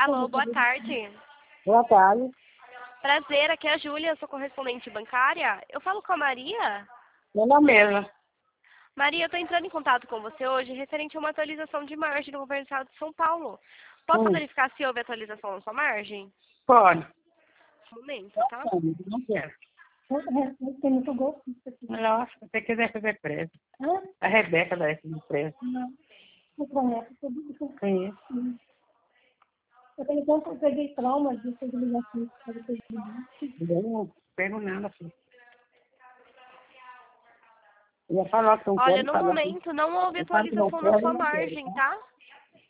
Alô, boa tarde. Boa tarde. Prazer, aqui é a Júlia, sou correspondente bancária. Eu falo com a Maria? Não mesmo. Maria, eu estou entrando em contato com você hoje referente a uma atualização de margem do governo do estado de São Paulo. Posso verificar se houve atualização na sua margem? Pode. Um momento, tá? Não quero. Tem muito gosto. Nossa, se você quiser fazer preço. A Rebeca da esse preço. Não. Eu conheço tudo. Conheço. Eu tenho tanto, eu peguei traumas de sensibilização. Não pego nada, filho. Eu ia falar que não Olha, pode no falar. momento não houve atualização na sua margem, tá?